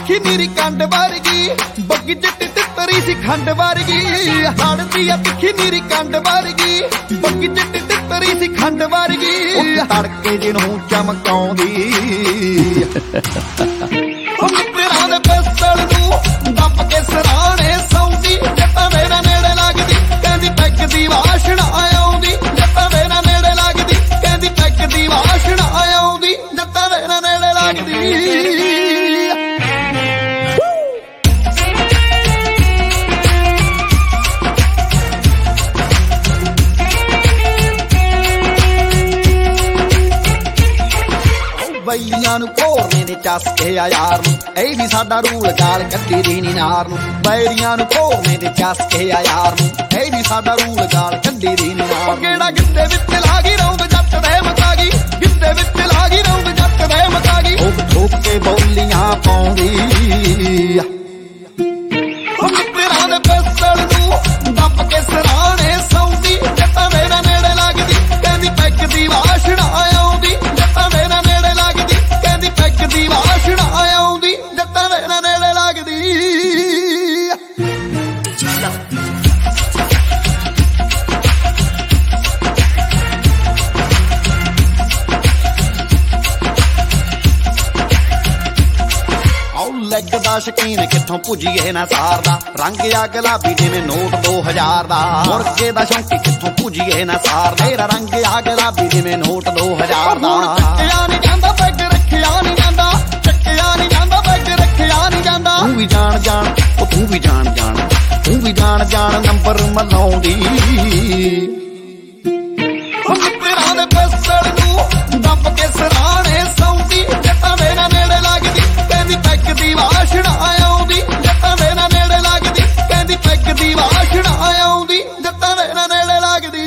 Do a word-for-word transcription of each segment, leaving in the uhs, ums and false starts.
ਤਿੱਖੀ ਨੀਰੀ ਕੰਡ ਵਰਗੀ, ਬੱਗੀ ਚਿੱਟੀ ਤਿੱਤਰੀ ਸੀ ਖੰਡ ਵਰਗੀ। ਹੜਦੀ ਆ ਤਿੱਖੀ ਨੀਰੀ ਕੰਡ ਵਰਗੀ, ਬੱਗੀ ਚਿੱਟੀ ਤਿੱਤਰੀ ਸੀ ਖੰਡ ਵਰਗੀ। ਤੜਕੇ ਜਿਹਨੂੰ ਚਮਕਾਉਂਦੀ ਮਿੱਤਰਾਂ ਦੇ ਪਿਸਤਲ ਨੂੰ ਦੱਬ ਕੇ ਸਰਾਣੇ ਸੌਂਦੀ। ਜੱਟਾਂ ਮੇਰਾ ਨੇੜੇ ਲੱਗਦੀ ਕਹਿੰਦੀ ਪੈਗ ਦੀ ਵਾਸ਼ਣ ਆਉਂਦੀ। ਜੱਟਾਂ ਮੇਰਾ ਨੇੜੇ ਲੱਗਦੀ ਕਹਿੰਦੀ ਪੈਗ ਦੀ ਵਾਸ਼ਣ ਆਉਂਦੀ। ਜੱਟਾਂ ਮੇਰਾ ਨੇੜੇ ਲੱਗਦੀ। ਬਈਆਂ ਨੂੰ ਘੋਰਨੇ ਦੇ ਚਸਕੇ ਆ ਯਾਰ ਨੂੰ, ਇਹ ਵੀ ਸਾਡਾ ਰੂਲ ਗਾਲ ਕੱਢੀ ਦੀ ਨੀ ਨਾਰ ਨੂੰ। ਬੈਰੀਆਂ ਨੂੰ ਘੋਰਨੇ ਦੇ ਚਸਕੇ ਆ ਯਾਰ ਨੂੰ, ਇਹ ਵੀ ਸਾਡਾ ਰੂਲ ਗਾਲ ਕੱਢੀ ਦੀ ਨੀ ਨਾਰ। ਕਿਹੜਾ ਗਿੱਧੇ ਵਿੱਚ ਲਾ ਗਈ ਰੌਂਦ ਜੱਟ ਦੇ ਮਕਾ ਗਈ, ਗਿੱਧੇ ਵਿੱਚ ਲਾ ਗਈ ਰੌਂਦ ਜੱਟ ਦੇ ਮਕਾ ਗਈ। ਠੋਕ ਠੋਕ ਕੇ ਬੋਲੀਆਂ ਪਾਉਂਦੀ ਮਿੱਤਰਾਂ ਦੇ ਪਿਸਤਲ ਨੂੰ ਦੱਬ ਕੇ ਸਰਾਣੇ ਸੌਂਦੀ। ਜੱਟਾਂ ਮੇਰਾ ਨੇੜੇ ਲੱਗਦੀ ਕਹਿੰਦੀ ਪੈਗ ਦੀ ਵਾਸ਼ਣ ਆਉਂਦੀ। ਜੱਟਾਂ ਮੇਰਾ ਨੇੜੇ ਲੱਗਦੀ ਕਹਿੰਦੀ ਪੈਗ ਦੀ ਵਾਸ਼ਣ ਆਉਂਦੀ। ਜੱਟਾਂ ਮੇਰਾ ਨੇੜੇ ਲੱਗਦੀ। ਲੈਗ ਦਾ ਸ਼ਕੀਨ ਕਿੱਥੋਂ ਭੁੱਜੀਏ ਨਾ ਸਾਰਦਾ, ਰੰਗ ਆ ਗੁਲਾਬੀ ਜਿਵੇਂ ਨੋਟ ਦੋ ਹਜ਼ਾਰ ਦਾ। ਮੁਰਗੇ ਦਾ ਸ਼ੌਂਕੀ ਕਿੱਥੋਂ ਭੁੱਜੀਏ ਨਾ ਸਾਰਦਾ, ਤੇਰਾ ਰੰਗ ਆ ਗੁਲਾਬੀ ਜਿਵੇਂ ਨੋਟ ਦੋ ਹਜ਼ਾਰ ਦਾ। ਚੱਕਿਆ ਨੀ ਜਾਂਦਾ ਪੈਗ ਰੱਖਿਆ ਨੀ ਜਾਂਦਾ, ਚੱਕਿਆ ਨੀ ਜਾਂਦਾ ਪੈਗ ਰੱਖਿਆ ਨੀ ਜਾਂਦਾ। ਤੂੰ ਵੀ ਜਾਣ ਜਾਣ ਉਹ ਤੂੰ ਵੀ ਜਾਣ ਜਾਣ, ਤੂੰ ਵੀ ਜਾਣ ਜਾਣ ਨੰਬਰ ਮਲਾਉਂਦੀ। ਮਿੱਤਰਾਂ ਦੇ ਪਿਸਤਲ ਨੂੰ ਦੱਬ ਕੇ ਸਰਾਣੇ ਸੌਂਦੀ। ਜੱਟਾਂ ਮੇਰਾ ਨੇੜੇ ਲੱਗਦੀ ਕਹਿੰਦੀ ਪੈਗ ਦੀ ਵਾਸ਼ਣ ਆਉਂਦੀ। ਜੱਟਾਂ ਮੇਰਾ ਨੇੜੇ ਲੱਗਦੀ ਕਹਿੰਦੀ ਪੈਗ ਦੀ ਵਾਸ਼ਣ ਆਉਂਦੀ। ਜੱਟਾਂ ਮੇਰਾ ਨੇੜੇ ਲੱਗਦੀ।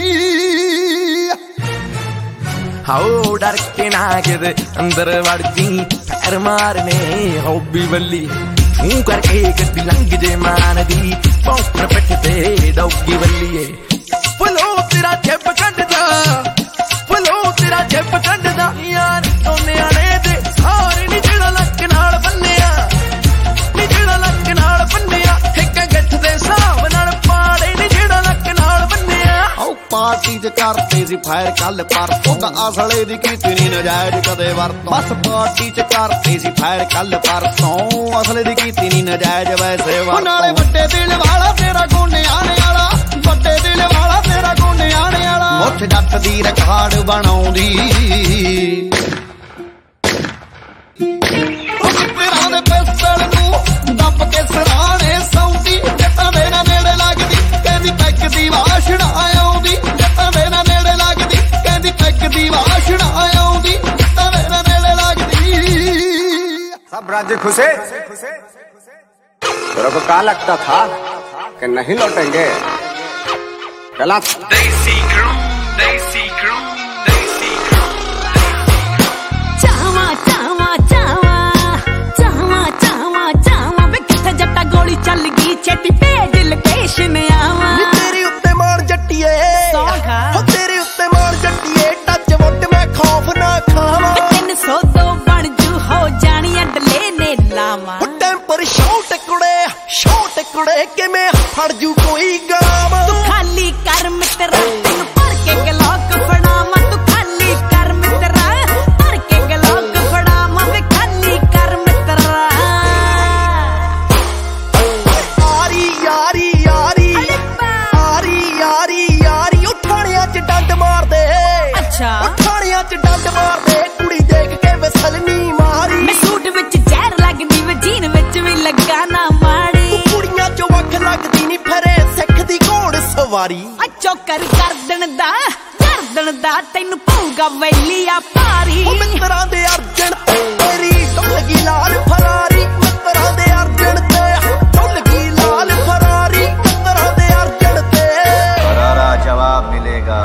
ਹਾਓ ਡਰ ਕੇ ਨਾ ਕਿਤੇ ਅੰਦਰ ਵੜ ਜੀ, ਪੈਰ ਮਾਰਨੇ ਹੌਬੀ ਬੱਲੀ। ਤੂੰ ਕਰਕੇ ਗੱਡੀ ਲੰਘ ਜੇ ਮਾਨ ਦੀ, ਪੌਂਕਣ ਪਿੱਠ ਤੇ ਡੌਗੀ ਬੱਲੀਏ। ਫਲੋ ਤੇਰਾ ਜੱਬ ਕੱਢਦਾ, ਫਲੋ ਤੇਰਾ ਜੱਬ ਕੱਢਦਾ ਯਾਰ। ਸੋਨਿਆਂ ਨੇ ਦੇ ਸਾਰੇ ਨੀ ਜਿਹੜਾ ਲੱਕ ਨਾਲ ਬੰਨਿਆ, ਨੀ ਜਿਹੜਾ ਲੱਕ ਨਾਲ ਬੰਨਿਆ। ਇੱਕ ਗੱਠ ਦੇ ਹਿਸਾਬ ਨਾਲ ਪਾੜੇ ਨੀ ਜਿਹੜਾ ਲੱਕ ਨਾਲ ਬੰਨਿਆ। ਆਓ ਪਾਰਟੀ ਚ ਕਰਤੇ ਸੀ ਫਾਇਰ ਕੱਲ ਪਰਸੋਂ, ਤਾਂ ਅਸਲੇ ਦੀ ਕੀਤੀ ਨੀ ਨਜਾਇਜ਼ ਕਦੇ ਵਰਤੋਂ। ਬਸ ਪਾਰਟੀ ਚ ਕਰਤੇ ਸੀ ਫਾਇਰ ਕੱਲ ਪਰਸੋਂ, ਅਸਲੇ ਦੀ ਕੀਤੀ ਨੀ ਨਜਾਇਜ਼ ਵੈਸੇ ਵਰਤੋਂ। ਨਾਲੇ ਵੱਡੇ ਦਿਲ ਵਾਲਾ ਤੇਰਾ ਗੋਨੇ ਆਣੇ ਵਾਲਾ, ਵੱਡੇ ਦਿਲ ਵਾਲਾ ਤੇਰਾ ਗੋਨੇ ਆਣੇ ਵਾਲਾ। ਮੁੱਠ ਜੱਟ ਦੀ ਰਿਕਾਰਡ ਬਣਾਉਂਦੀ। ਮਿੱਤਰਾਂ ਦੇ ਪਿਸਤਲ ਨੂੰ ਦੱਬ ਕੇ ਸਰਾਣੇ ਸੌਂਦੀ। ਜੱਟਾਂ ਮੇਰਾ ਨੇੜੇ ਲੱਗਦੀ ਕਹਿੰਦੀ ਪੈਗ ਦੀ ਵਾਸ਼ਣ ਆਉਂਦੀ। ਜੱਟਾਂ ਮੇਰਾ ਨੇੜੇ ਲੱਗਦੀ ਕਹਿੰਦੀ ਪੈਗ ਦੀ ਵਾਸ਼ਣ ਆਉਂਦੀ। ਜੱਟਾਂ ਮੇਰਾ ਨੇੜੇ ਲੱਗਦੀ। सब राज्य खुशे? तेरे को क्या लगता था कि नहीं लौटेंगे? चला देसी क्रू, देसी क्रू, देसी क्रू। चावा चावा चावा चावा चावा चावा वे किथे जट्टा गोली चल गई छेती भेज लोकेशन आवा। तेरे उत्ते मार जट्टिए, हो तेरे उत्ते मार जट्टिए। टच वुड मैं खौफ ना खावा, तीन सौ दो बन जू हो जानी अडले ने लावा। टेंपर शॉट कुड़े शॉट कुड़े कि मैं फड़ जू कोई गावा। तू खाली कर मित्रा तेन भर के गलौक फड़ावा। तू खाली कर मित्रा भर के गलौक फड़ावा। वे खाली कर मित्रा। यारी यारी यारी यारी यारी यारी। उठाणियां च डंड मार दे, अच्छा उठाणियां च डंड मार दे। कुड़ी देख के विसल नी मारी। मैं सूट विच जहर लगदी वे जीन विच भी लगा ना माड़ी। कुड़ियां चो वख लगदी नी फिरे सिख दी घोड़ सवारी। अच्छो कर गर्दन दा गर्दन दा तैनू पऊगा वैलिया भारी। मित्तरां दे अर्जन ते तेरी ढुल गई लाल फरारी। मित्तरां दे अर्जन ते ढुल गई लाल फरारी। मित्तरां दे अर्जन ते करारा जवाब मिलेगा।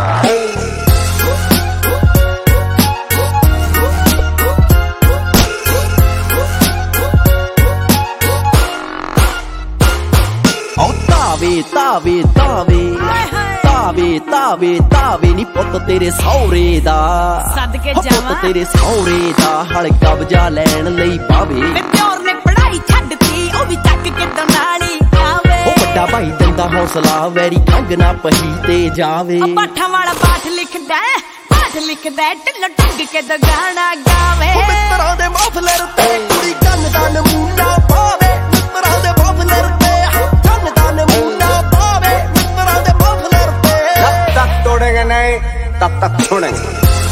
तावे तावे तावे तावे ਤਾਵੇ ਤਾਵੇ ਨੀ ਪੁੱਤ ਤੇਰੇ ਸਹੁਰੇ ਦਾ ਸਦਕੇ ਪੁੱਤ ਜਾਵਾਂ ਤੇਰੇ ਸਹੁਰੇ ਦਾ ਹਲ ਕਬਜ਼ਾ ਲੈਣ ਲਈ ਪਾਵੇ ਵੇ ਪਿਓਰ ਨੇ ਪੜਾਈ ਛੱਡਤੀ ਉਹ ਵੀ ਚੱਕ ਕੇ ਦਨਾਲੀ ਆਵੇ ਉਹ ਵੱਡਾ ਭਾਈ ਦਿੰਦਾ ਹੌਸਲਾ ਵੈਰੀ ਖੰਗ ਨਾ ਪਹੀ ਤੇ ਜਾਵੇ ਉਹ ਪਾਠਾਂ ਵਾਲਾ ਪਾਠ ਲਿਖਦਾ ਪਾਠ ਲਿਖਦਾ ਢਿੱਲ ਟੰਗ ਕੇ ਦਾ ਗਾਣਾ ਗਾਵੇ ਉਹ ਮਿੱਤਰਾਂ ਦੇ ਮਫਲਰ ਤੇ ਕੁੜੀ ਕੰਨ ਦਾ ਨਮੂਨਾ ਪਾਵੇ ਮਿੱਤਰਾਂ ਦੇ ਮਫਲਰ ਤੇ ਕੰਨ ਦਾ ਨਮੂਨਾ ਪਾਵੇ ਮਿੱਤਰਾਂ ਦੇ ਮਫਲਰ ਤੇ जब तक तोड़ेंगे नहीं तब तक छोड़ेंगे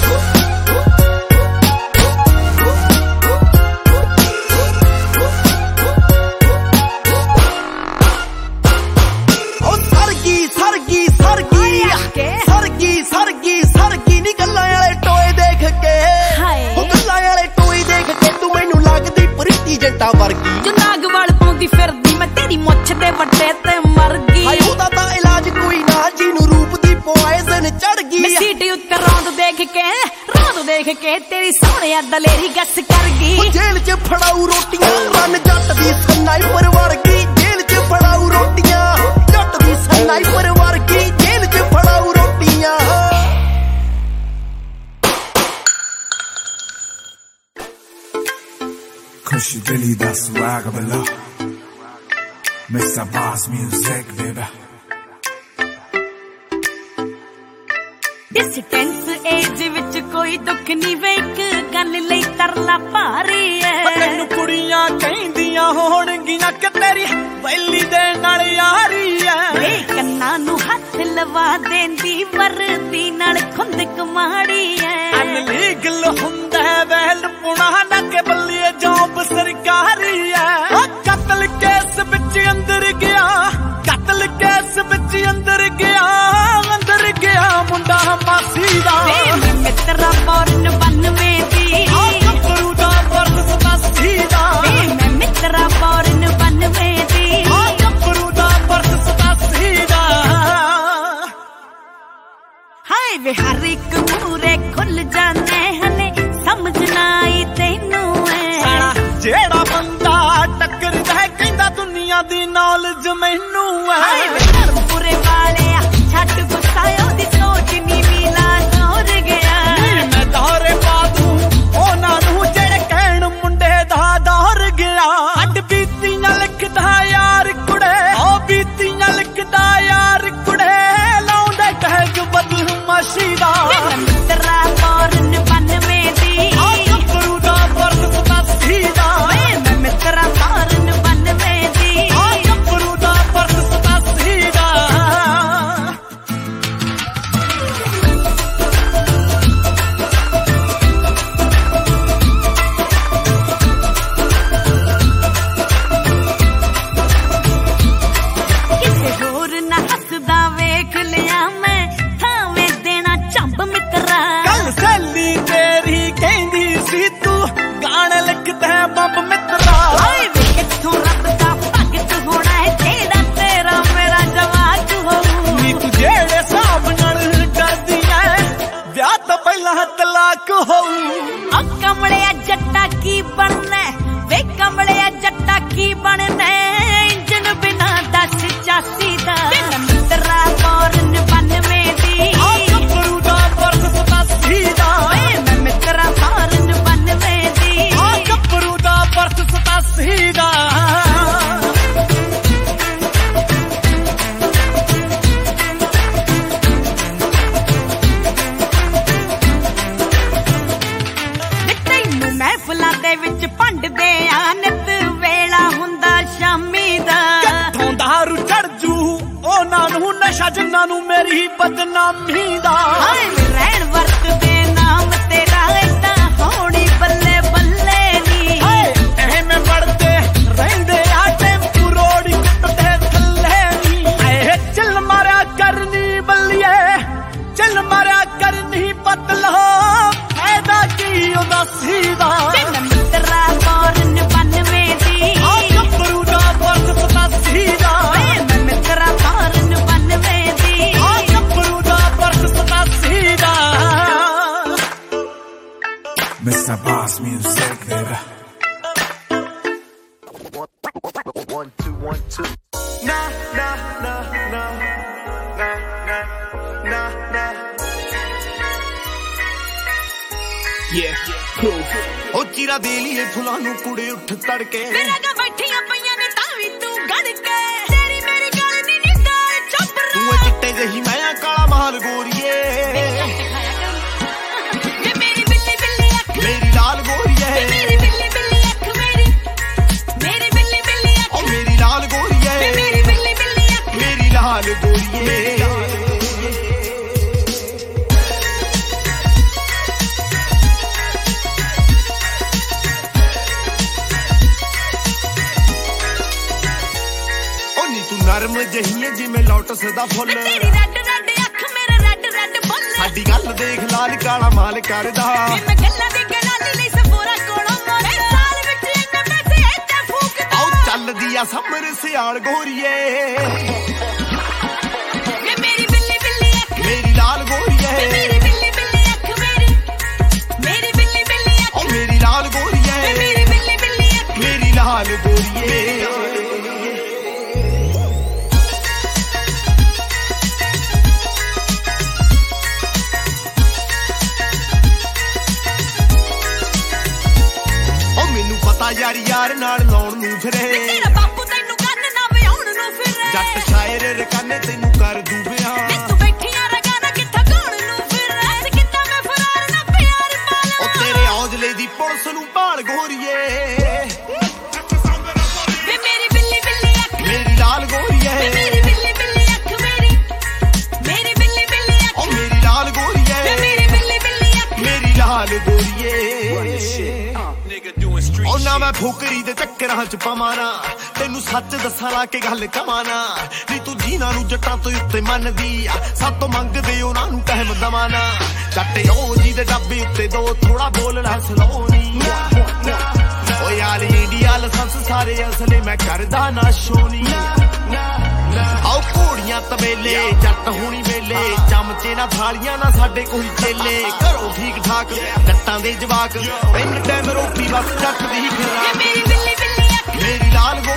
ਉਹ ਸਰਗੀ ਸਰਗੀ ਸਰਗੀ ਸਰਗੀ ਸਰਗੀ ਸਰਗੀ ਨੀ ਗੱਲਾਂ ਵਾਲੇ ਟੋਏ ਦੇਖ ਕੇ ਹਾਏ। ਉਹ ਗੱਲਾਂ ਵਾਲੇ ਟੋਏ ਦੇਖ ਕੇ ਤੂੰ ਮੈਨੂੰ ਲੱਗਦੀ ਪ੍ਰੀਤੀ ਜੱਟਾ ਵਰਗੀ ਜੋ ਨਾਗ ਵਾਲ ਪਾਉਂਦੀ ਫਿਰਦੀ ਮੈਂ ਤੇਰੀ ਮੁੱਛ ਦੇ ਵੱਟੇ ਤੇ ਮਰ ਗਈ ਹਾਏ ਉਹਦਾ ਤਾਂ ਇਲਾਜ ਕੋਈ ਨਾ ਜਿਹਨੂੰ ਰੂਪ ਦੀ ਪੋਇਜ਼ਨ ਚੜ ਗਈ ਮੈਂ ਸੀਟੀ ਉੱਤੇ ਰੌਂਦ ਦੇਖ ਕੇ ਰੌਂਦ ਦੇਖ ਕੇ ਤੇਰੀ ਸੋਹਣਿਆ ਦਲੇਰੀ ਗੱਸ ਕਰ ਗਈ ਉਹ ਜੇਲ੍ਹ 'ਚ ਫੜਾਊ ਰੋਟੀਆਂ ਰੰਨ ਜੱਟ ਦੀ ਸਨਾਈਪਰ ਵਰਗੀ ਜੇਲ੍ਹ 'ਚ ਫੜਾਊ ਰੋਟੀਆਂ ਜੱਟ ਦੀ ਸਨਾਈਪਰ ਵਰਗੀ ਜੇਲ੍ਹ 'ਚ ਫੜਾਊ ਰੋਟੀਆਂ Kush Dilly, that's swag below. Mister Boss Music, baby. Distance age ਵਿੱਚ ਕੋਈ ਦੁੱਖ ਨਹੀਂ ਵੇ ਇੱਕ ਗੱਲ ਲਈ ਤਰਲਾ ਭਾਰੀ ਐ ਤੈਨੂੰ ਕੁੜੀਆਂ ਕਹਿੰਦੀਆਂ ਹੋਣਗੀਆਂ ਕਿ ਤੇਰੀ ਵੈਲੀ ਦੇ ਨਾਲ ਯਾਰੀ ਐ ਵੇ ਕੰਨਾਂ ਨੂੰ ਹੱਥ ਲਵਾ ਦੇਂਦੀ ਵਰਦੀ ਨਾਲ ਖੁੰਦਕ ਮਾੜੀ ਐ ਅਨਲੀਗਲ ਹੁੰਦਾ ਹੈ ਵਹਿਲ ਪੁਣਾ ਨਾ ਕੇ ਬੱਲੀਏ ਜੌਬ ਸਰਕਾਰੀ ਐ ਕਤਲ ਕੇਸ ਵਿੱਚ ਅੰਦਰ ਗਿਆ ਕਤਲ ਕੇਸ ਵਿੱਚ ਅੰਦਰ ਗਿਆ ਅੰਦਰ ਗਿਆ ਮੁੰਡਾ ਮਾਸੀ ਦਾ ਵੇ ਮਿੱਤਰਾ ਪੌਰਨ ਬੰਨਵੇਂ ਦੀ ਗੱਭਰੂ ਦਾ ਵਰਦ ਸਤਾਸੀ ਦਾ ਵੇ ਮੈਂ ਮਿੱਤਰਾ ਪੌਰਨ ਬੰਨਵੇਂ ਦੀ ਗੱਭਰੂ ਦਾ ਵਰਦ ਸਤਾਸੀ ਦਾ ਹਾਏ ਵੇ ਹਰ ਇੱਕ ਮੂਰੇ ਖੁੱਲ ਜਾਂਦੇ ਹਲੇ ਸਮਝ ਨਾ ਆਈ ਤੈਨੂੰ ਐ ਸਾਲਾ ਜਿਹੜਾ ਬੰਦਾ ਟੱਕਰਦਾ ਹੈ ਕਹਿੰਦਾ ਦੁਨੀਆ ਦੀ ਨੌਲੇਜ ਮੈਨੂੰ ਹਾਏ ਐ ਵੇ ਧਰਮਪੁਰੇ ਵਾਲਿਆ ਛੱਡ ਗੁੱਸਾ ਉਹਦੀ ਸੋਚ ਨੀ ਮਿਲਾ ਦੌਰ ਗਿਆ ਮੈਂ ਦੌਰੇ ਪਾ ਦੂੰ ਉਹਨਾਂ ਨੂੰ ਜਿਹੜੇ ਕਹਿਣ ਮੁੰਡੇ ਦਾ ਦੌਰ ਗਿਆ ਅੱਡ ਬੀਤੀਆਂ ਲਿਖਦਾ ਯਾਰ ਕੁੜੇ ਉਹ ਬੀਤੀਆਂ ਲਿਖਦਾ ਯਾਰ ਕੁੜੇ ਲਾਉਂਦਾ ਟੈਗ ਬਦਮਾਸ਼ੀ ਦਾ ਵੇ ਮਿੱਤਰਾ ਪੌਰਨ ਬੰਨਵੇਂ ਦੀ ਗੱਭਰੂ ਦਾ ਵਰਦ ਸਤਾਸੀ ਦਾ ਵੇ ਮੈਂ ਮਿੱਤਰਾ ਪੌਰਨ ਬੰਨਵੇਂ ਦੀ ਗੱਭਰੂ ਦਾ ਵਰਦ ਸਤਾਸੀ ਦਾ ਕਿਸੇ ਹੋਰ ਨਾ ਹੱਸਦਾ ਵੇਖ ਲਿਆ ਮੈਂ ਥਾਵੇਂ ਦੇਣਾ ਝੰਬ ਮਿੱਤਰਾ ਕੱਲ ਸੈਲੀ ਤੇਰੀ ਕਹਿੰਦੀ ਸੀ ਤੂੰ ਗਾਣੇ ਲਿਖਦਾ ਹੈ ਬੰਬ ਮਿੱਤਰਾ ਹਾਏ ਵੇ ਕਿੱਥੋਂ ਰੱਬ ਦਾ ਭਗਤ ਹੋਣਾ ਹੈ ਜਿਹੜਾ ਤੇਰਾ ਮੇਰਾ ਜਵਾਕ ਹੋਊ ਨੀ ਤੂੰ ਜਿਹੜੇ ਹਿਸਾਬ ਨਾਲ ਡਰਦੀ ਐ ਵਿਆਹ ਤੋਂ ਪਹਿਲਾਂ ਤਲਾਕ ਹੋਊ ਆ ਕਮਲਿਆ ਜੱਟਾ ਕੀ ਬਣਨਾ ਵੇ ਕਮਲਿਆ ਜੱਟਾ ਕੀ ਬਣਨਾ ਇੰਜਨ ਬਿਨਾ ਦਸ ਚਾਸੀ ਦਾ ਵੇ ਮੈਂ ਮਿੱਤਰਾ ਪੌਰਨ ਬੰਨਵੇਂ ਦੀ ਗੱਭਰੂ ਦਾ ਵਰਦ ਸਤਾਸੀ ਦਾ ਵੇ ਮੈਂ ਮਿੱਤਰਾ ਪੌਰਨ ਬੰਨਵੇਂ ਦੀ ਗੱਭਰੂ ਦਾ ਵਰਦ ਸਤਾਸੀ ਦਾ ਵੇ ਤੈਨੂੰ ਮਹਿਫਲਾਂ ਦੇ ਵਿੱਚ ਭੰਡਦੇ ਆ ਨਿਤ ਵੇਲਾ ਹੁੰਦਾ ਸ਼ਾਮੀ ਦਾ ਕਿੱਥੋਂ ਦਾਰੂ ਚੜ ਜੂ ਉਹਨਾਂ ਨੂੰ ਨਸ਼ਾ ਜਿਨ੍ਹਾਂ ਨੂੰ ਮੇਰੀ ਬਦਨਾਮੀ ਦਾ ਹਾਏ ਵੇ ਰਹਿਣ ਵਰਤਦੇ ਨਾਮ ਤੇਰਾ ਏਦਾਂ ਹੋਣੀ ਬੱਲੇ ਬੱਲੇ ਨੀ ਹਾਏ ਐਵੇਂ ਵੜਦੇ ਰਹਿੰਦੇ ਆ ਟੈਂਪੂ ਰੋਡ ਕੁੱਟਦੇ ਥੱਲੇ ਨੀ ਐ ਚੱਲ ਮਾਰਿਆ ਕਰਨੀ ਬੱਲੀਏ ਚੱਲ ਮਾਰਿਆ ਕਰਨੀ ਪਤਲਾ ਫਾਇਦਾ ਕੀ ਉਹਦਾ ਸੀਦਾ ਵੇ ਮੈਂ ਮਿੱਤਰਾ ਪੌਰਨ ਬੰਨਵੇਂ ਦੀ ਗੱਭਰੂ ਦਾ ਵਰਦ ਸਤਾਸੀ ਦਾ ਵੇ ਮੈਂ ਮਿੱਤਰਾ ਪੌਰਨ ਬੰਨਵੇਂ ਦੀ ਗੱਭਰੂ ਦਾ ਵਰਦ ਸਤਾਸੀ ਦਾ Mister Boss Music, baby. One, two, one, two. Nah, nah, nah, nah, nah, nah. ਉਹ ਚੀਰਾ ਦੇ ਲਈਏ ਫੁੱਲਾਂ ਨੂੰ ਕੁੜੇ ਉੱਠ ਤੜਕੇ ਮੇਰਾ ਗਾ ਬੈਠੀਆਂ ਪਈਆਂ ਨੇ ਤਾਂ ਵੀ ਤੂੰ ਗੜ ਕੇ ਤੇਰੀ ਮੇਰੀ ਗੱਲ ਨੀ ਨਿਗਾਹ ਚੁੱਪ ਤੂੰ ਏ ਚਿੱਟੇ ਜਿਹੀ ਮੈਂ ਕਾਲਾ ਮਾਲ ਗੋਰੀਏ ਵੇ ਮੇਰੀ ਬਿੱਲੀ ਬਿੱਲੀ ਅੱਖ ਮੇਰੀ ਲਾਲ ਗੋਰੀਏ ਮੇਰੀ ਬਿੱਲੀ ਬਿੱਲੀ ਅੱਖ ਮੇਰੀ ਮੇਰੀ ਬਿੱਲੀ ਬਿੱਲੀ ਅੱਖ ਉਹ ਮੇਰੀ ਲਾਲ ਗੋਰੀਏ ਮੇਰੀ ਬਿੱਲੀ ਬਿੱਲੀ ਅੱਖ ਮੇਰੀ ਲਾਲ ਗੋਰੀਏ ਨਰਮ ਜਹੀਏ ਜਿਵੇਂ ਲੋਟਸ ਦਾ ਫੁੱਲ ਤੇਰੀ ਰੈੱਡ ਰੈੱਡ ਅੱਖ ਮੇਰਾ ਰੈੱਡ ਰੈੱਡ ਫੁੱਲ ਸਾਡੀ ਗੱਲ ਦੇਖ ਲਾਲ ਕਾਲਾ ਮਾਲ ਕਰਦਾ ਮੈਂ ਗੱਲਾਂ ਦੀ ਗਲਾਲੀ ਲਈ ਸਫੋਰਾ ਕੋਲੋਂ ਮੋਰੇ ਸਾਲ ਵਿੱਚ ਇੰਨੇ ਪੈਸੇ ਇੱਥੇ ਫੂਕਦਾ ਆਉ ਚੱਲਦੀ ਆ ਸਮਰ ਸਿਆਲ ਗੋਰੀਏ ਵੇ ਮੇਰੀ ਬਿੱਲੀ ਬਿੱਲੀ ਅੱਖ ਮੇਰੀ ਲਾਲ ਗੋਰੀਏ ਮੇਰੀ ਬਿੱਲੀ ਬਿੱਲੀ ਅੱਖ ਮੇਰੀ ਮੇਰੀ ਬਿੱਲੀ ਬਿੱਲੀ ਅੱਖ ਉਹ ਮੇਰੀ ਲਾਲ ਗੋਰੀਏ ਮੇਰੀ ਬਿੱਲੀ ਬਿੱਲੀ ਅੱਖ ਮੇਰੀ ਲਾਲ ਗੋਰੀਏ ਯਾਰ ਯਾਰ ਨਾਲ ਲਾਉਣ ਨੂੰ ਫਿਰੇ ਤੇਰਾ ਬਾਪੂ ਤੈਨੂੰ ਕੰਨ ਨਾ ਵਿਆਉਣ ਨੂੰ ਫਿਰੇ ਜੱਟ ਸ਼ਾਇਰ ਰਕਾਨੇ ਤੈਨੂੰ ਕਰ ਦੂ ਬਿਆਨ ਤੂੰ ਬੈਠੀਆਂ ਰਗਾਨਾ ਕਿੱਥਾ ਗਾਉਣ ਨੂੰ ਫਿਰੇ ਕਿੱਦਾਂ ਮੈਂ ਫਰਾਰ ਨਾ ਪਿਆਰ ਪਾਲਾ ਉਹ ਤੇਰੇ ਔਜਲੇ ਦੀ ਪੁਲਿਸ ਨੂੰ ਭਾਲ ਗੋਰੀਏ ਵੇ ਮੇਰੀ ਬਿੱਲੀ ਬਿੱਲੀ ਅੱਖ ਮੇਰੀ ਲਾਲ ਗੋਰੀਏ ਮੇਰੀ ਬਿੱਲੀ ਬਿੱਲੀ ਅੱਖ ਮੇਰੀ ਮੇਰੀ ਬਿੱਲੀ ਬਿੱਲੀ ਅੱਖ ਉਹ ਮੇਰੀ ਲਾਲ ਗੋਰੀਏ ਮੇਰੀ ਬਿੱਲੀ ਬਿੱਲੀ ਅੱਖ ਮੇਰੀ ਲਾਲ ਗੋਰੀਏ ਉਹ ਨਾ ਮੈਂ ਫੋਕਰੀ ਦੇ ਚੱਕਰਾਂ ਚ ਪਵਾਣਾ ਤੈਨੂੰ ਸੱਚ ਦੱਸਾਂ ਲਾ ਕੇ ਗੱਲ ਕਮਾਣਾ ਨੀ ਤੂੰ ਜੀਨਾ ਨੂੰ ਜੱਟਾਂ ਤੋਂ ਉੱਤੇ ਮੰਨਦੀ ਆ ਸਾਤੋਂ ਮੰਗਦੇ ਉਹਨਾਂ ਨੂੰ ਕਹਿਮ ਦਵਾਨਾ ਜੱਟ ਉਹ ਜੀ ਦੇ ਡੱਬੇ ਉੱਤੇ ਦੋ ਥੋੜਾ ਬੋਲਣਾ ਸਲੋਨੀ ਓ ਯਾਰ ਇੰਡੀਆ ਲਾਇਸੈਂਸ ਸਾਰੇ ਅਸਲੇ ਮੈਂ ਕਰਦਾ ਨਾ ਸ਼ੋਨੀ ਆਓ ਘੋੜੀਆਂ ਤਬੇਲੇ ਜੱਟ ਹੋਣੀ ਵੇਲੇ ਚਮਚੇ ਨਾ ਥਾਲੀਆਂ ਨਾ ਸਾਡੇ ਕੋਈ ਚੇਲੇ ਘਰੋਂ ਠੀਕ ਠਾਕ ਜੱਟਾਂ ਦੇ ਜਵਾਕ ਤਿੰਨ ਟਾਈਮ ਰੋਟੀ ਬਸ ਜੱਟ ਦੀ ਖਰਾਕ ਮੇਰੀ ਬਿੱਲੀ ਬਿੱਲੀ ਅੱਖ ਮੇਰੀ ਲਾਲ